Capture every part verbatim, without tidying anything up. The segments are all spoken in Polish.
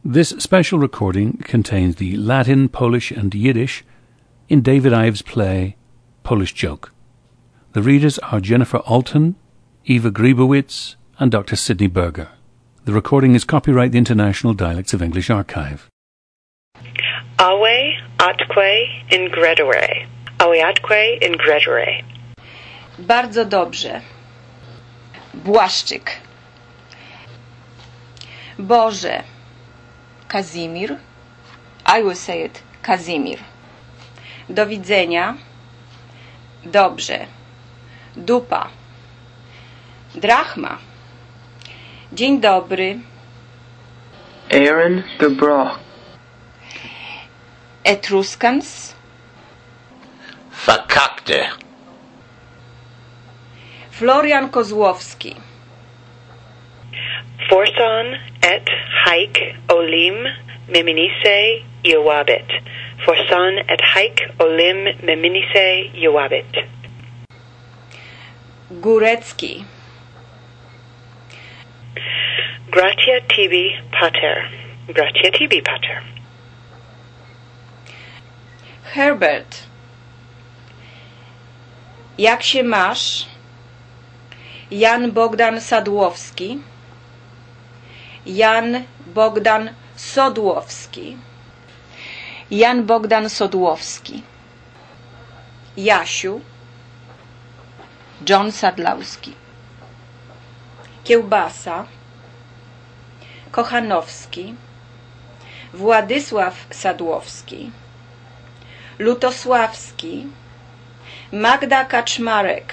This special recording contains the Latin, Polish and Yiddish in David Ives' play Polish Joke. The readers are Jennifer Alton, Eva Griebowitz and Doctor Sidney Berger. The recording is copyright the International Dialects of English Archive. Awe atque ingredere. Awe atque ingredere. Bardzo dobrze. Błaszczyk. Boże. Kazimir. I will say it. Kazimir. Do widzenia. Dobrze. Dupa. Drachma. Dzień dobry. Aaron Gebroch. Etruskans. Verkackte. Florian Kozłowski. Forson et haik olim meminise iowabit. Forson et haik olim meminise iowabit. Górecki. Gratia tibi pater. Gratia tibi pater. Herbert. Jak się masz? Jan Bogdan Sadłowski. Jan Bogdan Sodłowski. Jan Bogdan Sodłowski. Jasiu. John Sadlowski. Kiełbasa. Kochanowski. Władysław Sadłowski. Lutosławski. Magda Kaczmarek.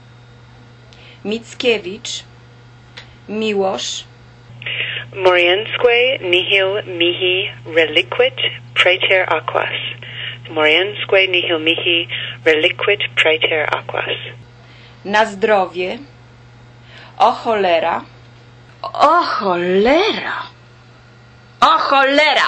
Mickiewicz. Miłosz. Moriensque nihil mihi reliquit praeter aquas. Moriensque nihil mihi reliquit praeter aquas. Na zdrowie. O cholera. O cholera. O cholera.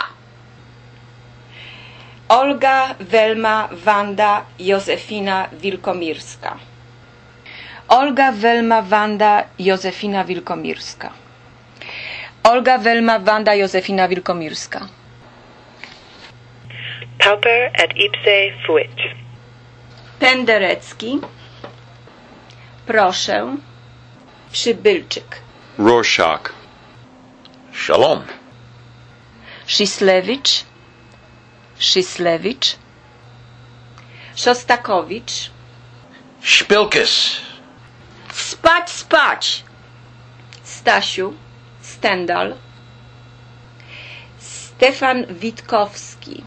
Olga, Welma, Wanda, Józefina Wilkomirska. Olga, Welma, Wanda, Józefina Wilkomirska. Olga, Welma, Wanda, Józefina Wilkomirska. Pauper et ipse fuit. Penderecki. Proszę. Przybylczyk. Rorschach. Shalom. Szyslewicz. Szyslewicz. Szostakowicz. Spilkes. Spać, spać. Stasiu. Stendal. Stefan Witkowski.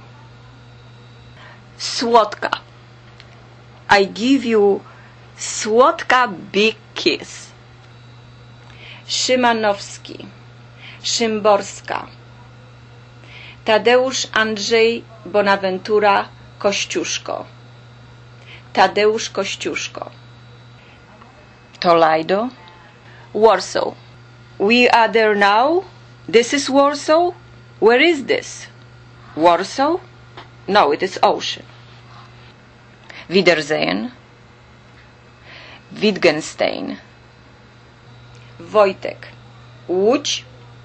Słodka. I give you słodka big kiss. Szymanowski. Szymborska. Tadeusz Andrzej Bonaventura Kościuszko. Tadeusz Kościuszko. Toledo. Warsaw. We are there now? This is Warsaw? Where is this? Warsaw? No, it is ocean. Wiedersehen. Wittgenstein. Wojtek. Łódź.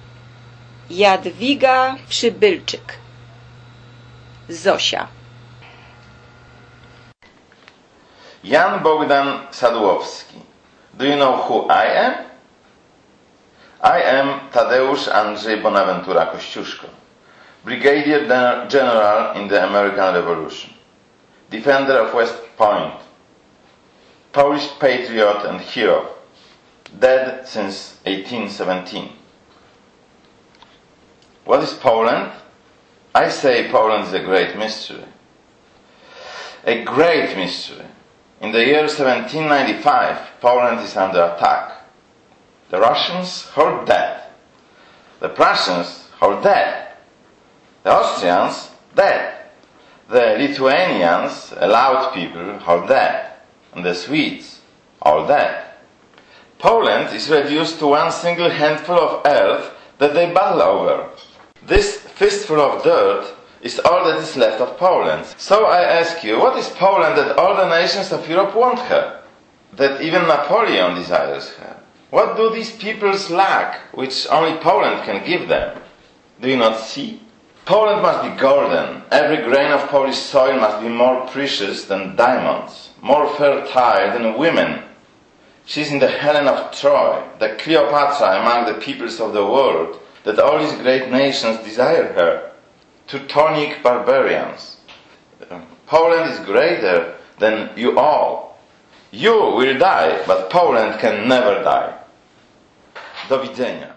Jadwiga Przybylczyk. Zosia. Jan Bogdan Sadłowski. Do you know who I am? I am Tadeusz Andrzej Bonaventura Kościuszko, Brigadier General in the American Revolution, defender of West Point, Polish patriot and hero, dead since eighteen seventeen. What is Poland? I say Poland is a great mystery. A great mystery. In the year seventeen ninety-five, Poland is under attack. The Russians hold dead. The Prussians hold dead. The Austrians dead. The Lithuanians, allowed people, hold dead. And the Swedes all dead. Poland is reduced to one single handful of earth that they battle over. This fistful of dirt is all that is left of Poland. So I ask you, what is Poland that all the nations of Europe want her? That even Napoleon desires her? What do these peoples lack, which only Poland can give them? Do you not see? Poland must be golden. Every grain of Polish soil must be more precious than diamonds, more fertile than women. She is in the Helen of Troy, the Cleopatra among the peoples of the world, that all these great nations desire her. Teutonic barbarians. Poland is greater than you all. You will die, but Poland can never die. Do widzenia.